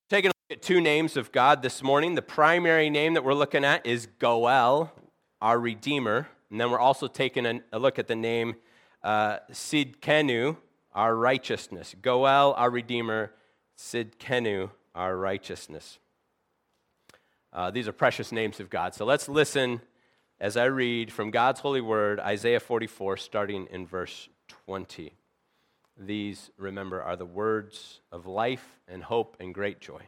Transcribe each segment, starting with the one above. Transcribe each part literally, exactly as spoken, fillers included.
Taking a look at two names of God this morning. The primary name that we're looking at is Goel, our Redeemer. And then we're also taking a, a look at the name uh, Sidkenu, our righteousness. Goel, our Redeemer. Sidkenu, our righteousness. Uh, these are precious names of God. So let's listen as I read from God's holy word, Isaiah forty-four, starting in verse twenty. These, remember, are the words of life and hope and great joy.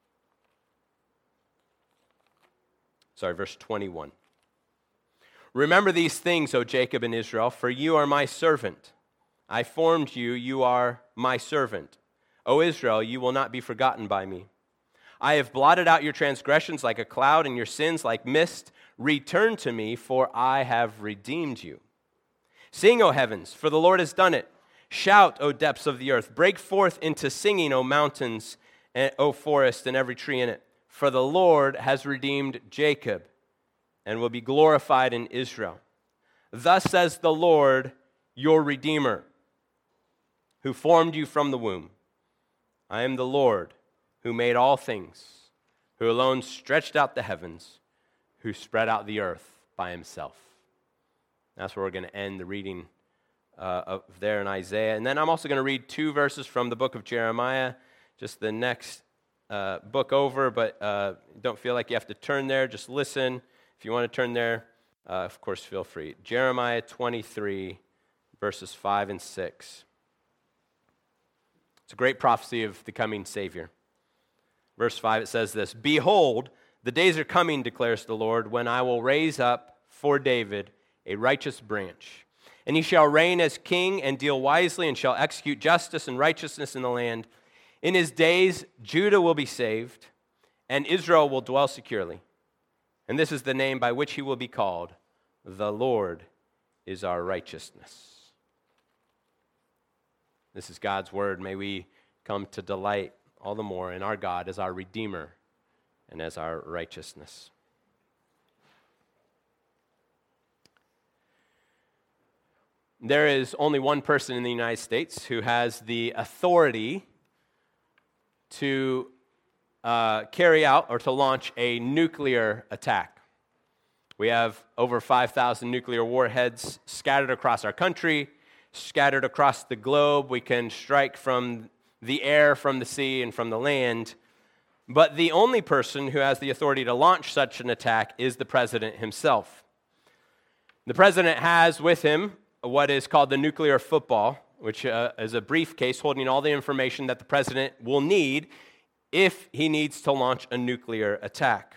Sorry, verse twenty-one. Remember these things, O Jacob and Israel, for you are my servant. I formed you, you are my servant. O Israel, you will not be forgotten by me. I have blotted out your transgressions like a cloud and your sins like mist. Return to me, for I have redeemed you. Sing, O heavens, for the Lord has done it. Shout, O depths of the earth. Break forth into singing, O mountains, and O forest, and every tree in it. For the Lord has redeemed Jacob and will be glorified in Israel. Thus says the Lord, your Redeemer, who formed you from the womb. I am the Lord, who made all things, who alone stretched out the heavens, who spread out the earth by himself. That's where we're going to end the reading uh, of there in Isaiah. And then I'm also going to read two verses from the book of Jeremiah, just the next uh, book over, but uh, don't feel like you have to turn there. Just listen. If you want to turn there, uh, of course, feel free. Jeremiah twenty-three, verses five and six. It's a great prophecy of the coming Savior. Verse five, it says this, Behold, the days are coming, declares the Lord, when I will raise up for David a righteous branch. And he shall reign as king and deal wisely and shall execute justice and righteousness in the land. In his days, Judah will be saved and Israel will dwell securely. And this is the name by which he will be called. The Lord is our righteousness. This is God's word. May we come to delight all the more in our God as our Redeemer and as our righteousness. There is only one person in the United States who has the authority to uh, carry out or to launch a nuclear attack. We have over five thousand nuclear warheads scattered across our country, scattered across the globe. We can strike from the air, from the sea, and from the land. But the only person who has the authority to launch such an attack is the president himself. The president has with him what is called the nuclear football, which uh, is a briefcase holding all the information that the president will need if he needs to launch a nuclear attack.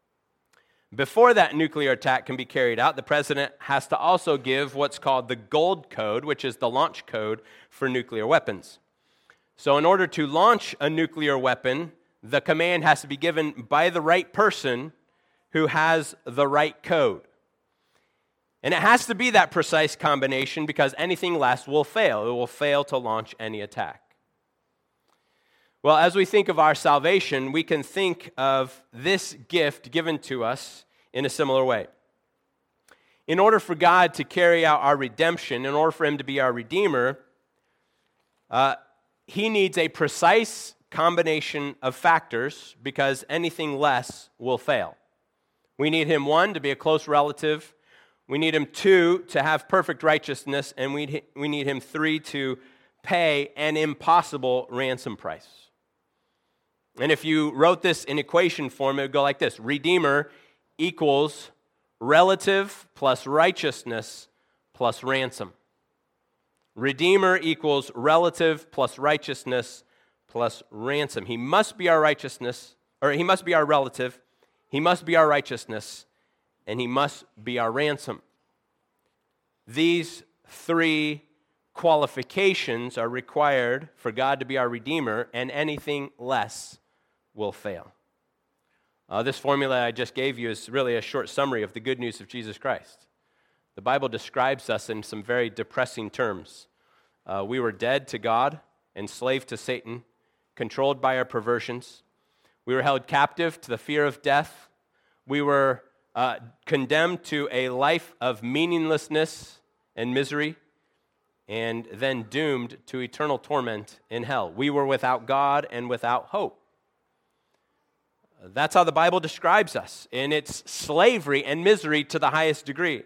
Before that nuclear attack can be carried out, the president has to also give what's called the Gold Code, which is the launch code for nuclear weapons. So in order to launch a nuclear weapon, the command has to be given by the right person who has the right code. And it has to be that precise combination because anything less will fail. It will fail to launch any attack. Well, as we think of our salvation, we can think of this gift given to us in a similar way. In order for God to carry out our redemption, in order for him to be our Redeemer, uh, he needs a precise combination of factors because anything less will fail. We need him, one, to be a close relative. We need him, two, to have perfect righteousness. And we we need him, three, to pay an impossible ransom price. And if you wrote this in equation form, it would go like this. Redeemer equals relative plus righteousness plus ransom. Redeemer equals relative plus righteousness plus ransom. He must be our righteousness, or he must be our relative, he must be our righteousness, and he must be our ransom. These three qualifications are required for God to be our Redeemer, and anything less will fail. Uh, this formula I just gave you is really a short summary of the good news of Jesus Christ. The Bible describes us in some very depressing terms. Uh, we were dead to God, enslaved to Satan, controlled by our perversions. We were held captive to the fear of death. We were uh, condemned to a life of meaninglessness and misery, and then doomed to eternal torment in hell. We were without God and without hope. That's how the Bible describes us in its slavery and misery to the highest degree.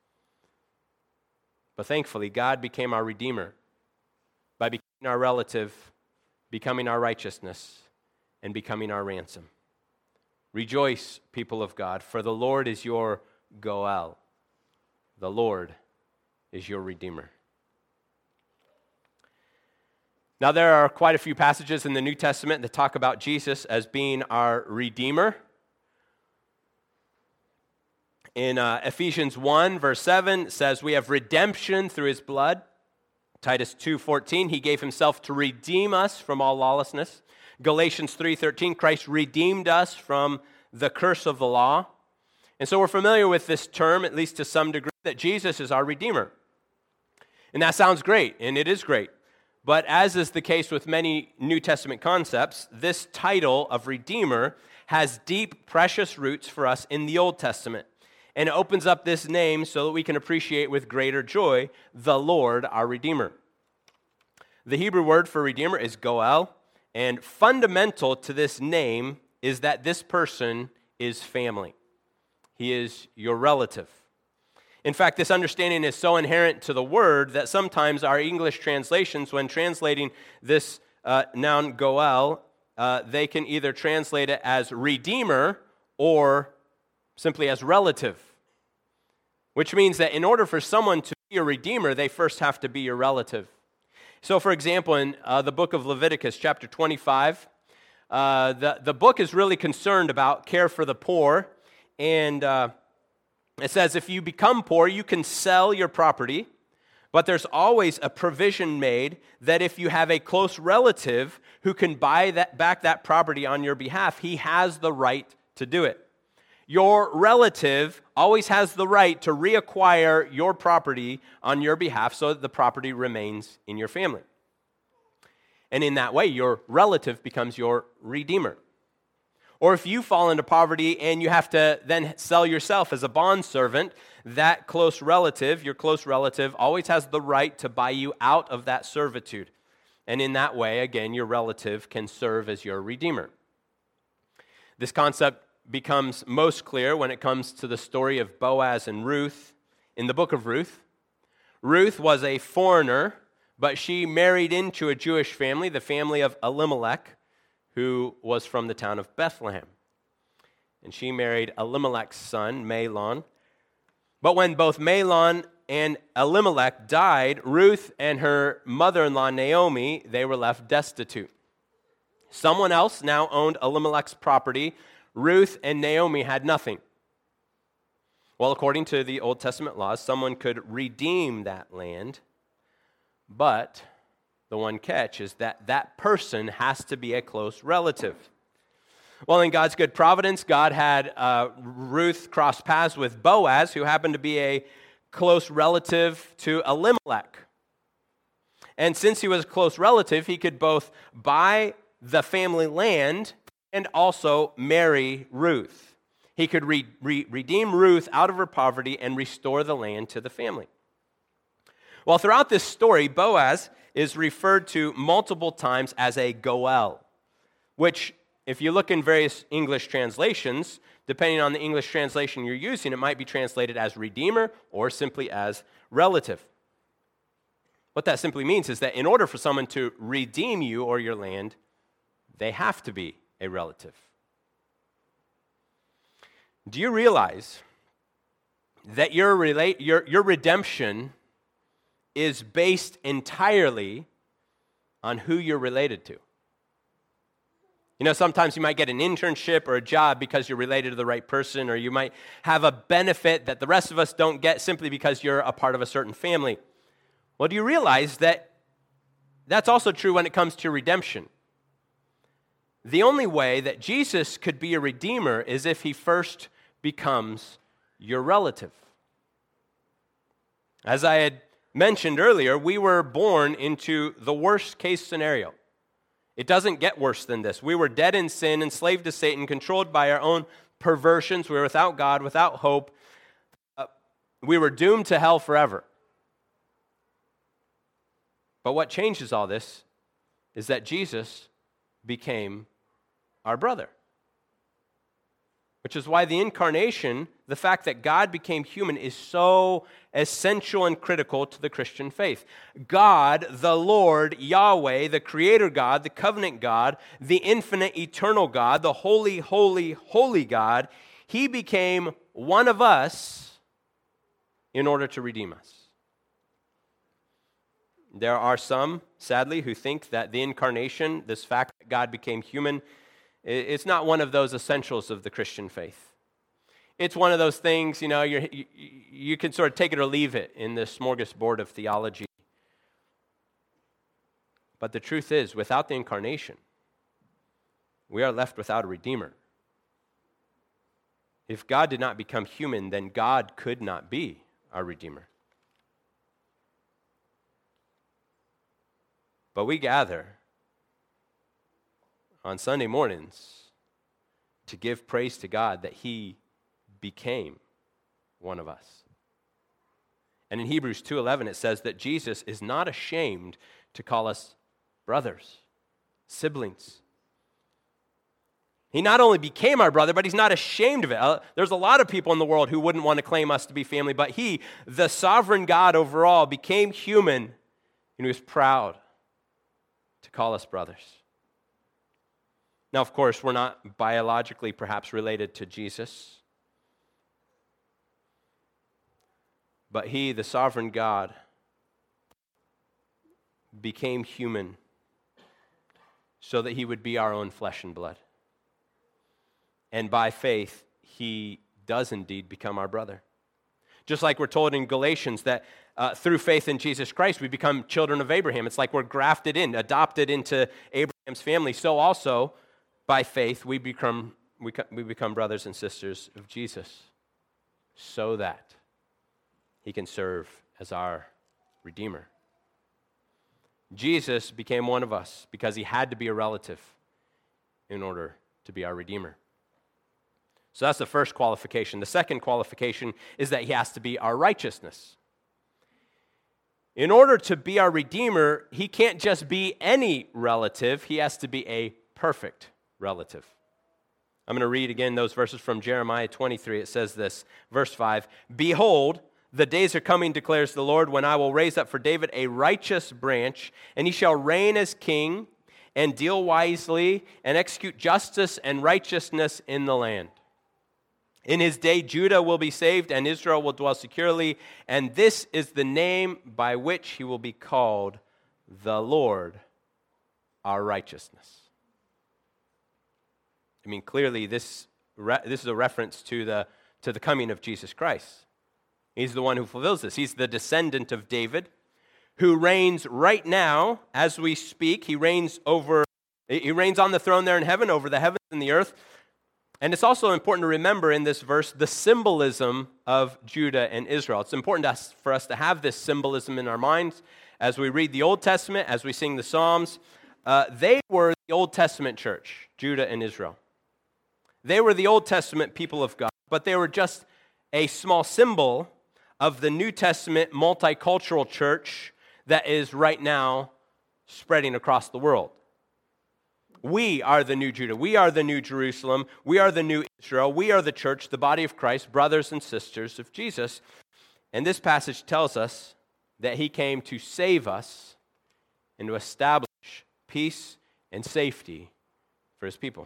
But thankfully, God became our Redeemer by becoming our relative, becoming our righteousness, and becoming our ransom. Rejoice, people of God, for the Lord is your Goel. The Lord is your Redeemer. Now, there are quite a few passages in the New Testament that talk about Jesus as being our Redeemer. In uh, Ephesians one, verse seven, it says, we have redemption through his blood. Titus two fourteen, he gave himself to redeem us from all lawlessness. Galatians three thirteen, Christ redeemed us from the curse of the law. And so we're familiar with this term, at least to some degree, that Jesus is our Redeemer. And that sounds great, and it is great. But as is the case with many New Testament concepts, this title of Redeemer has deep, precious roots for us in the Old Testament. And it opens up this name so that we can appreciate with greater joy the Lord, our Redeemer. The Hebrew word for Redeemer is Goel, and fundamental to this name is that this person is family. He is your relative. In fact, this understanding is so inherent to the word that sometimes our English translations, when translating this uh, noun Goel, uh, they can either translate it as redeemer or simply as relative, which means that in order for someone to be a redeemer, they first have to be your relative. So, for example, in uh, the book of Leviticus, chapter twenty-five, uh, the, the book is really concerned about care for the poor, and uh, it says, if you become poor, you can sell your property, but there's always a provision made that if you have a close relative who can buy that back that property on your behalf, he has the right to do it. Your relative always has the right to reacquire your property on your behalf so that the property remains in your family. And in that way, your relative becomes your redeemer. Or if you fall into poverty and you have to then sell yourself as a bondservant, that close relative, your close relative, always has the right to buy you out of that servitude. And in that way, again, your relative can serve as your redeemer. This concept becomes most clear when it comes to the story of Boaz and Ruth in the book of Ruth. Ruth was a foreigner, but she married into a Jewish family, the family of Elimelech, who was from the town of Bethlehem. And she married Elimelech's son, Mahlon. But when both Mahlon and Elimelech died, Ruth and her mother-in-law, Naomi, they were left destitute. Someone else now owned Elimelech's property. Ruth and Naomi had nothing. Well, according to the Old Testament laws, someone could redeem that land, but the one catch is that that person has to be a close relative. Well, in God's good providence, God had uh, Ruth cross paths with Boaz, who happened to be a close relative to Elimelech. And since he was a close relative, he could both buy the family land and also marry Ruth. He could re- re- redeem Ruth out of her poverty and restore the land to the family. Well, throughout this story, Boaz is referred to multiple times as a Goel, which, if you look in various English translations, depending on the English translation you're using, it might be translated as redeemer or simply as relative. What that simply means is that in order for someone to redeem you or your land, they have to be a relative. Do you realize that your, relate, your, your redemption is based entirely on who you're related to? You know, sometimes you might get an internship or a job because you're related to the right person, or you might have a benefit that the rest of us don't get simply because you're a part of a certain family. Well, do you realize that that's also true when it comes to redemption? The only way that Jesus could be a redeemer is if he first becomes your relative. As I had mentioned earlier, we were born into the worst case scenario. It doesn't get worse than this. We were dead in sin, enslaved to Satan, controlled by our own perversions. We were without God, without hope. Uh, we were doomed to hell forever. But what changes all this is that Jesus became our brother. which is why the incarnation, the fact that God became human, is so essential and critical to the Christian faith. God, the Lord, Yahweh, the Creator God, the covenant God, the infinite, eternal God, the holy, holy, holy God, He became one of us in order to redeem us. There are some, sadly, who think that the incarnation, this fact that God became human, it's not one of those essentials of the Christian faith. It's one of those things, you know, you're, you you can sort of take it or leave it in the smorgasbord of theology. But the truth is, without the incarnation, we are left without a Redeemer. If God did not become human, then God could not be our Redeemer. But we gather on Sunday mornings to give praise to God that He became one of us. And in Hebrews two eleven it says that Jesus is not ashamed to call us brothers, siblings. He not only became our brother, but He's not ashamed of it. There's a lot of people in the world who wouldn't want to claim us to be family, but He, the sovereign God over all, became human, and He was proud to call us brothers. Now, of course, we're not biologically perhaps related to Jesus, but He, the sovereign God, became human so that He would be our own flesh and blood. And by faith, He does indeed become our brother. Just like we're told in Galatians that uh, through faith in Jesus Christ, we become children of Abraham. It's like we're grafted in, adopted into Abraham's family. So also, by faith, we become, we, we become brothers and sisters of Jesus so that He can serve as our Redeemer. Jesus became one of us because He had to be a relative in order to be our Redeemer. So that's the first qualification. The second qualification is that He has to be our righteousness. In order to be our Redeemer, He can't just be any relative. He has to be a perfect relative. I'm going to read again those verses from Jeremiah twenty-three. It says this, verse five, "Behold, the days are coming, declares the Lord, when I will raise up for David a righteous branch, and he shall reign as king and deal wisely and execute justice and righteousness in the land. In his day, Judah will be saved and Israel will dwell securely, and this is the name by which he will be called, the Lord, our righteousness." I mean, clearly this, re- this is a reference to the, to the coming of Jesus Christ. He's the one who fulfills this. He's the descendant of David who reigns right now as we speak. He reigns over, he reigns on the throne there in heaven over the heavens and the earth. And it's also important to remember in this verse the symbolism of Judah and Israel. It's important to us, for us to have this symbolism in our minds as we read the Old Testament, as we sing the Psalms. Uh, they were the Old Testament church, Judah and Israel. They were the Old Testament people of God, but they were just a small symbol of the New Testament multicultural church that is right now spreading across the world. We are the new Judah. We are the new Jerusalem. We are the new Israel. We are the church, the body of Christ, brothers and sisters of Jesus. And this passage tells us that He came to save us and to establish peace and safety for His people.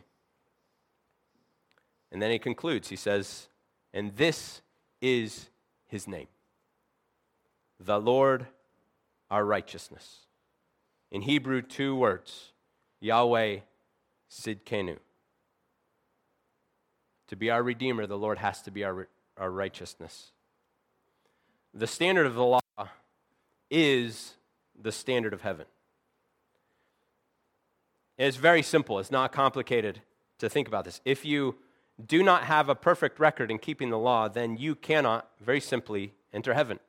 And then he concludes, he says, "And this is His name, the Lord, our righteousness." In Hebrew, two words, Yahweh Sidkenu. To be our Redeemer, the Lord has to be our, our righteousness. The standard of the law is the standard of heaven. It's very simple. It's not complicated to think about this. If you do not have a perfect record in keeping the law, then you cannot, very simply, enter heaven.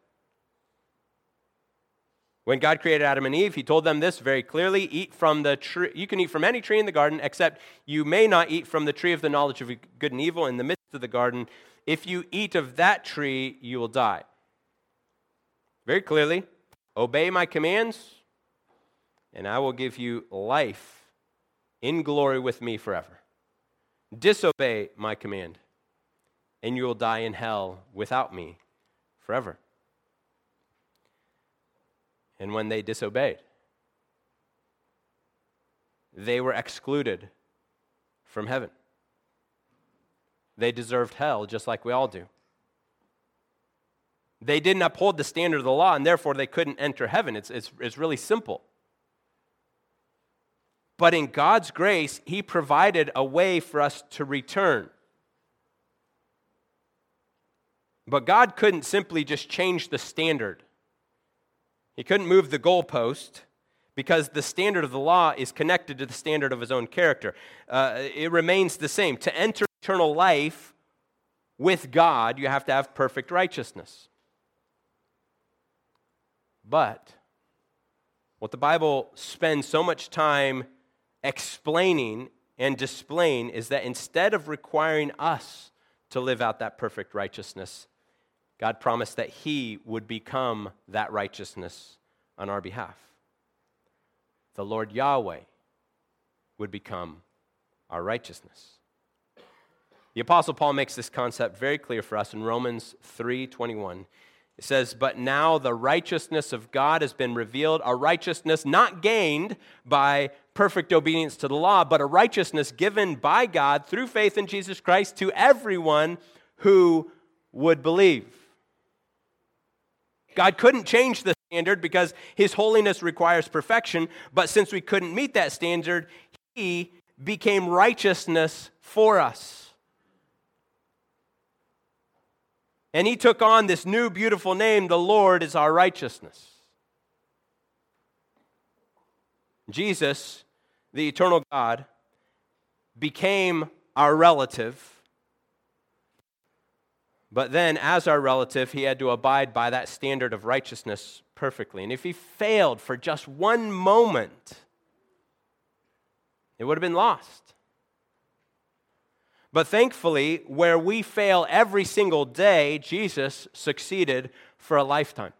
When God created Adam and Eve, He told them this very clearly: eat from the tree. You can eat from any tree in the garden, except you may not eat from the tree of the knowledge of good and evil in the midst of the garden. If you eat of that tree, you will die. Very clearly, obey my commands, and I will give you life in glory with me forever. Disobey my command, and you will die in hell without me forever. And when they disobeyed, they were excluded from heaven. They deserved hell just like we all do. They didn't uphold the standard of the law, and therefore they couldn't enter heaven. It's, it's, it's really simple. But in God's grace, He provided a way for us to return. But God couldn't simply just change the standard. He couldn't move the goalpost because the standard of the law is connected to the standard of His own character. Uh, it remains the same. To enter eternal life with God, you have to have perfect righteousness. But what the Bible spends so much time explaining and displaying is that instead of requiring us to live out that perfect righteousness, God promised that He would become that righteousness on our behalf. The Lord Yahweh would become our righteousness. The Apostle Paul makes this concept very clear for us in Romans three twenty-one. It says, "But now the righteousness of God has been revealed, a righteousness not gained by perfect obedience to the law, but a righteousness given by God through faith in Jesus Christ to everyone who would believe." God couldn't change the standard because His holiness requires perfection, but since we couldn't meet that standard, He became righteousness for us. And He took on this new beautiful name, the Lord is our righteousness. Jesus, the eternal God, became our relative. But then, as our relative, He had to abide by that standard of righteousness perfectly. And if He failed for just one moment, it would have been lost. But thankfully, where we fail every single day, Jesus succeeded for a lifetime.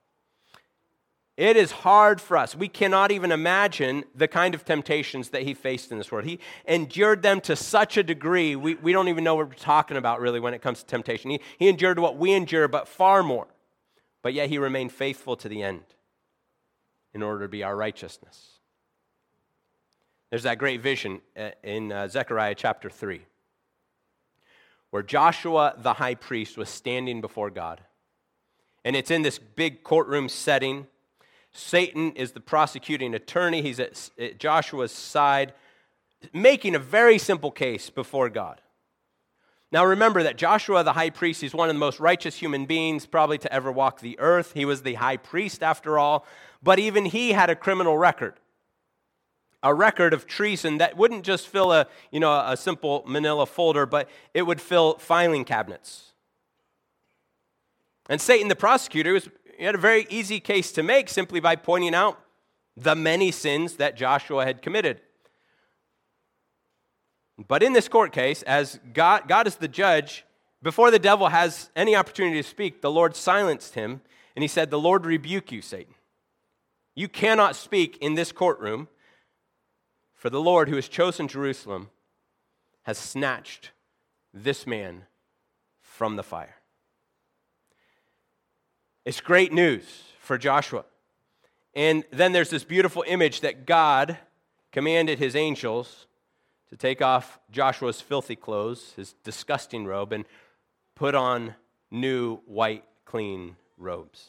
It is hard for us. We cannot even imagine the kind of temptations that He faced in this world. He endured them to such a degree, we, we don't even know what we're talking about really when it comes to temptation. He, he endured what we endure, but far more. But yet He remained faithful to the end in order to be our righteousness. There's that great vision in uh, Zechariah chapter three, where Joshua the high priest was standing before God. And it's in this big courtroom setting. Satan is the prosecuting attorney. He's at, at Joshua's side, making a very simple case before God. Now remember that Joshua the high priest, he's one of the most righteous human beings probably to ever walk the earth. He was the high priest after all, but even he had a criminal record. A record of treason that wouldn't just fill a, you know, a simple manila folder, but it would fill filing cabinets. And Satan, the prosecutor, was, he had a very easy case to make simply by pointing out the many sins that Joshua had committed. But in this court case, as God, God is the judge, before the devil has any opportunity to speak, the Lord silenced him, and He said, "The Lord rebuke you, Satan. You cannot speak in this courtroom. For the Lord, who has chosen Jerusalem, has snatched this man from the fire." It's great news for Joshua. And then there's this beautiful image that God commanded His angels to take off Joshua's filthy clothes, his disgusting robe, and put on new, white, clean robes.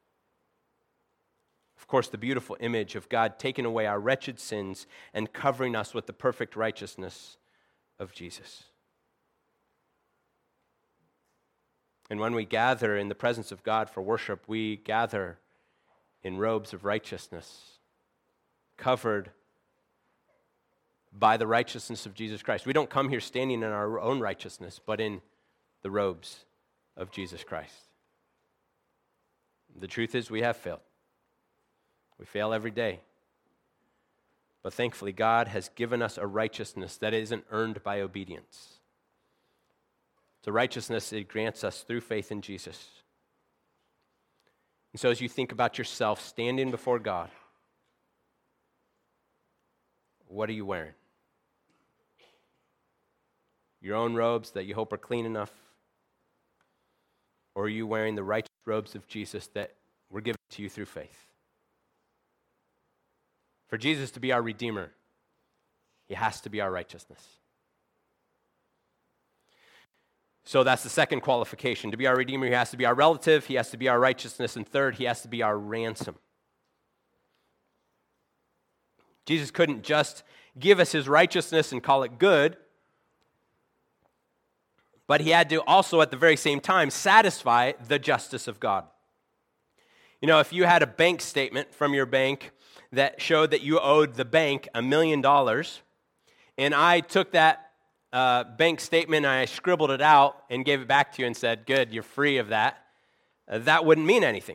Of course, the beautiful image of God taking away our wretched sins and covering us with the perfect righteousness of Jesus. And when we gather in the presence of God for worship, we gather in robes of righteousness, covered by the righteousness of Jesus Christ. We don't come here standing in our own righteousness, but in the robes of Jesus Christ. The truth is, we have failed. We fail every day. But thankfully, God has given us a righteousness that isn't earned by obedience. It's a righteousness that He grants us through faith in Jesus. And so as you think about yourself standing before God, what are you wearing? Your own robes that you hope are clean enough? or are you wearing the righteous robes of Jesus that were given to you through faith? For Jesus to be our Redeemer, he has to be our righteousness. So that's the second qualification. To be our Redeemer, he has to be our relative, he has to be our righteousness, and third, he has to be our ransom. Jesus couldn't just give us his righteousness and call it good, but he had to also at the very same time satisfy the justice of God. You know, if you had a bank statement from your bank that showed that you owed the bank a million dollars, and I took that uh, bank statement and I scribbled it out and gave it back to you and said, good, you're free of that, uh, that wouldn't mean anything.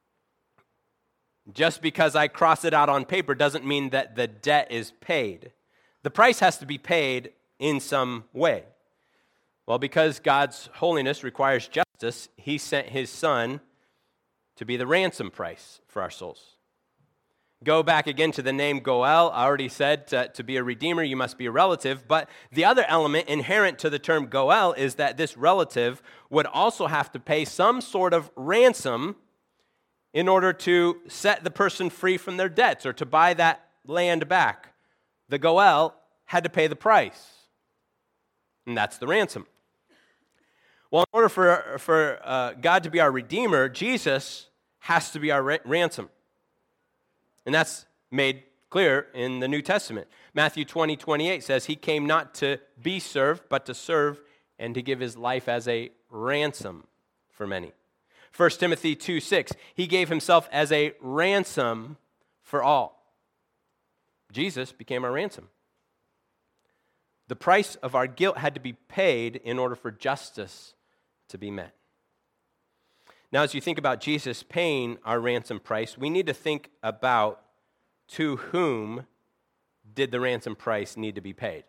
Just because I cross it out on paper doesn't mean that the debt is paid. The price has to be paid in some way. Well, because God's holiness requires justice, he sent his Son to be the ransom price for our souls. Go back again to the name Goel. I already said to, to be a redeemer, you must be a relative. But the other element inherent to the term Goel is that this relative would also have to pay some sort of ransom in order to set the person free from their debts or to buy that land back. The Goel had to pay the price, and that's the ransom. Well, in order for, for uh, God to be our Redeemer, Jesus has to be our ra- ransom. And that's made clear in the New Testament. Matthew twenty, twenty-eight says, he came not to be served, but to serve and to give his life as a ransom for many. First Timothy two, six, he gave himself as a ransom for all. Jesus became our ransom. The price of our guilt had to be paid in order for justice to be met. Now, as you think about Jesus paying our ransom price, we need to think about to whom did the ransom price need to be paid?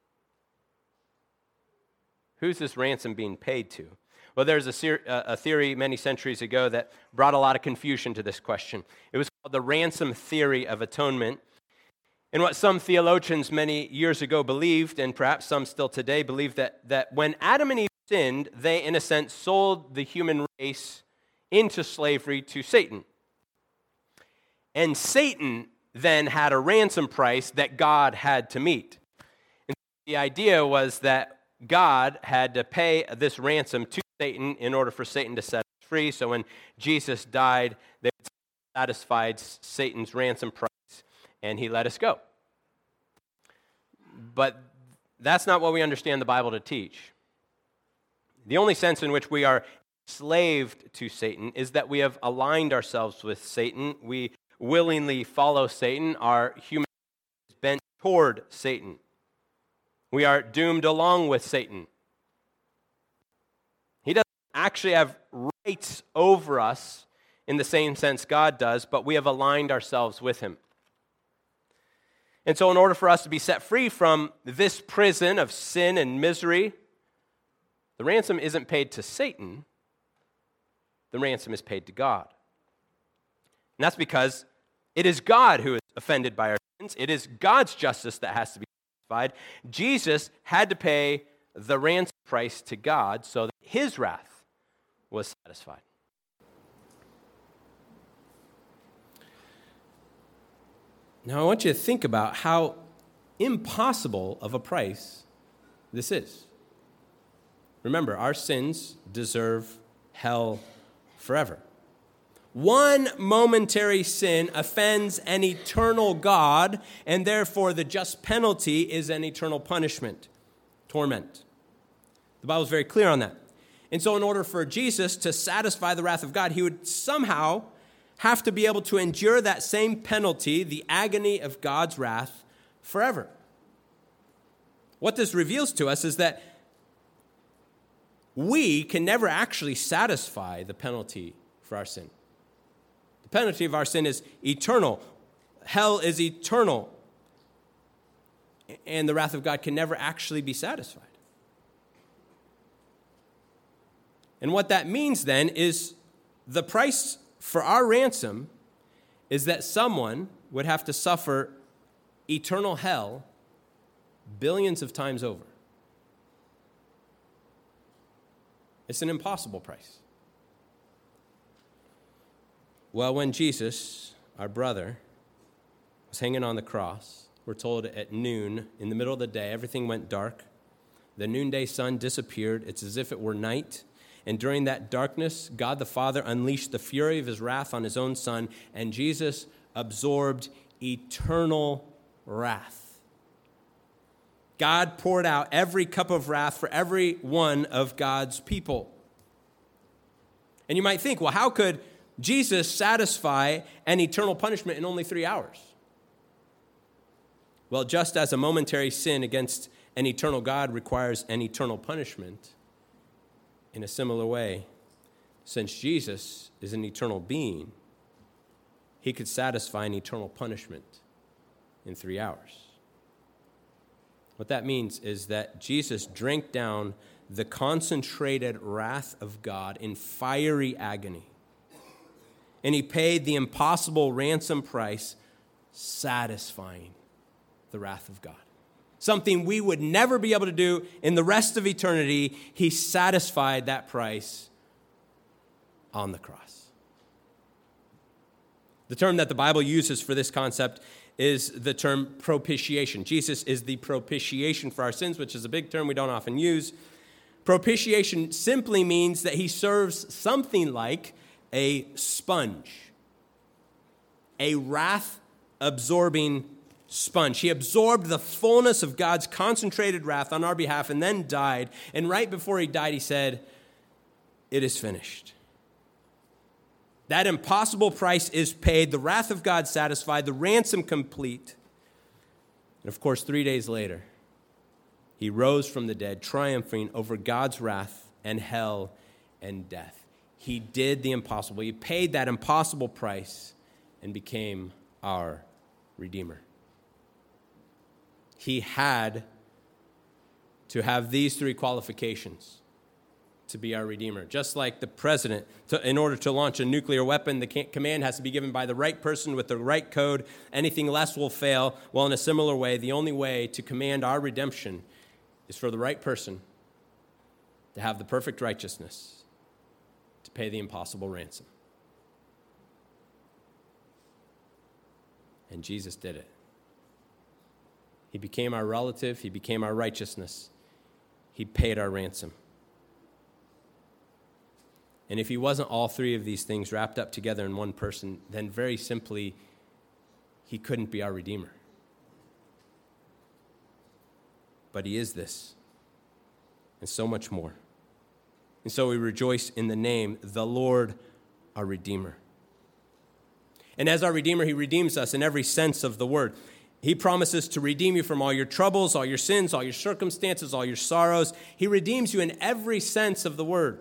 Who's this ransom being paid to? Well, there's a, ser- a theory many centuries ago that brought a lot of confusion to this question. It was called the ransom theory of atonement. And what some theologians many years ago believed, and perhaps some still today believe, that, that when Adam and Eve sinned, they, in a sense, sold the human race into slavery to Satan. And Satan then had a ransom price that God had to meet. And the idea was that God had to pay this ransom to Satan in order for Satan to set us free. So when Jesus died, they satisfied Satan's ransom price, and he let us go. But that's not what we understand the Bible to teach. The only sense in which we are enslaved to Satan is that we have aligned ourselves with Satan. We willingly follow Satan. Our human is bent toward Satan. We are doomed along with Satan. He doesn't actually have rights over us in the same sense God does, but we have aligned ourselves with him. And so in order for us to be set free from this prison of sin and misery, the ransom isn't paid to Satan. The ransom is paid to God. And that's because it is God who is offended by our sins. It is God's justice that has to be satisfied. Jesus had to pay the ransom price to God so that his wrath was satisfied. Now, I want you to think about how impossible of a price this is. Remember, our sins deserve hell forever. One momentary sin offends an eternal God, and therefore the just penalty is an eternal punishment, torment. The Bible is very clear on that. And so in order for Jesus to satisfy the wrath of God, he would somehow have to be able to endure that same penalty, the agony of God's wrath, forever. What this reveals to us is that we can never actually satisfy the penalty for our sin. The penalty of our sin is eternal. Hell is eternal. And the wrath of God can never actually be satisfied. And what that means then is the price for our ransom is that someone would have to suffer eternal hell billions of times over. It's an impossible price. Well, when Jesus, our brother, was hanging on the cross, we're told at noon, in the middle of the day, everything went dark. The noonday sun disappeared. It's as if it were night. And during that darkness, God the Father unleashed the fury of his wrath on his own Son, and Jesus absorbed eternal wrath. God poured out every cup of wrath for every one of God's people. And you might think, well, how could Jesus satisfy an eternal punishment in only three hours? Well, just as a momentary sin against an eternal God requires an eternal punishment, in a similar way, since Jesus is an eternal being, he could satisfy an eternal punishment in three hours. What that means is that Jesus drank down the concentrated wrath of God in fiery agony, and he paid the impossible ransom price, satisfying the wrath of God. Something we would never be able to do in the rest of eternity. He satisfied that price on the cross. The term that the Bible uses for this concept is the term propitiation. Jesus is the propitiation for our sins, which is a big term we don't often use. Propitiation simply means that he serves something like a sponge, a wrath-absorbing sponge. He absorbed the fullness of God's concentrated wrath on our behalf and then died. And right before he died, he said, "It is finished." That impossible price is paid, the wrath of God satisfied, the ransom complete. And of course, three days later, he rose from the dead, triumphing over God's wrath and hell and death. He did the impossible. He paid that impossible price and became our Redeemer. He had to have these three qualifications to be our Redeemer. Just like the president, to, in order to launch a nuclear weapon, the command has to be given by the right person with the right code. Anything less will fail. Well, in a similar way, the only way to command our redemption is for the right person to have the perfect righteousness to pay the impossible ransom. And Jesus did it. He became our relative. He became our righteousness. He paid our ransom. And if he wasn't all three of these things wrapped up together in one person, then very simply, he couldn't be our Redeemer. But he is this, and so much more. And so we rejoice in the name, the Lord, our Redeemer. And as our Redeemer, he redeems us in every sense of the word. He promises to redeem you from all your troubles, all your sins, all your circumstances, all your sorrows. He redeems you in every sense of the word.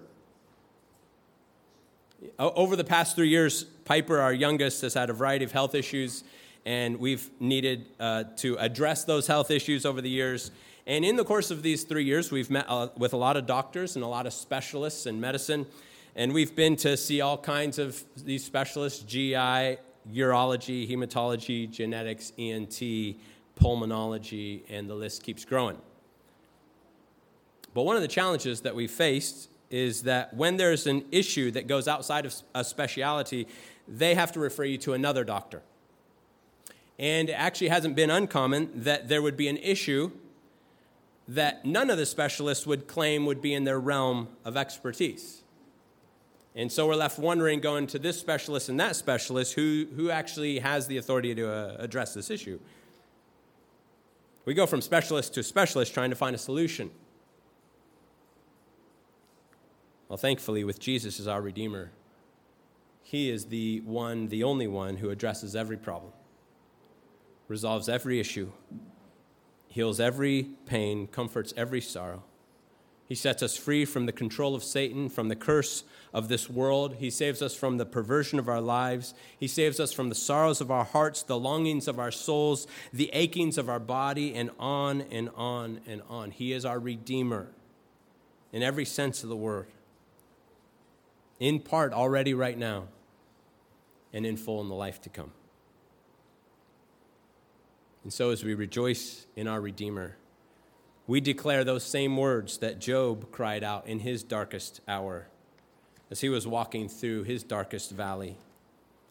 Over the past three years, Piper, our youngest, has had a variety of health issues, and we've needed uh, to address those health issues over the years. And in the course of these three years, we've met uh, with a lot of doctors and a lot of specialists in medicine, and we've been to see all kinds of these specialists, G I, urology, hematology, genetics, E N T, pulmonology, and the list keeps growing. But one of the challenges that we faced is that when there's an issue that goes outside of a specialty, they have to refer you to another doctor. And it actually hasn't been uncommon that there would be an issue that none of the specialists would claim would be in their realm of expertise. And so we're left wondering, going to this specialist and that specialist, who, who actually has the authority to uh, address this issue. We go from specialist to specialist trying to find a solution. Well, thankfully, with Jesus as our Redeemer, he is the one, the only one who addresses every problem, resolves every issue, heals every pain, comforts every sorrow. He sets us free from the control of Satan, from the curse of this world. He saves us from the perversion of our lives. He saves us from the sorrows of our hearts, the longings of our souls, the achings of our body, and on and on and on. He is our Redeemer in every sense of the word, in part already right now, and in full in the life to come. And so as we rejoice in our Redeemer, we declare those same words that Job cried out in his darkest hour as he was walking through his darkest valley.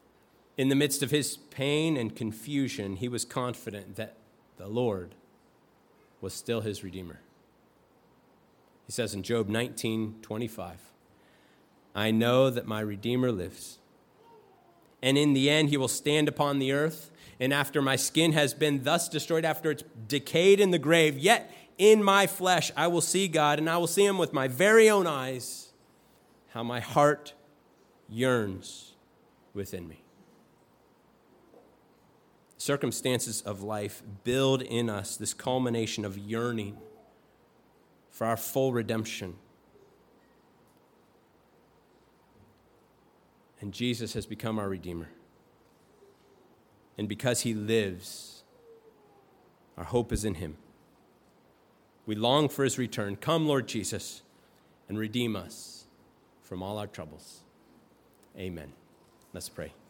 In the midst of his pain and confusion, he was confident that the Lord was still his Redeemer. He says in Job nineteen twenty-five, I know that my Redeemer lives, and in the end he will stand upon the earth, and after my skin has been thus destroyed, after it's decayed in the grave, yet in my flesh I will see God, and I will see him with my very own eyes. How my heart yearns within me. Circumstances of life build in us this culmination of yearning for our full redemption. And Jesus has become our Redeemer. And because he lives, our hope is in him. We long for his return. Come, Lord Jesus, and redeem us from all our troubles. Amen. Let's pray.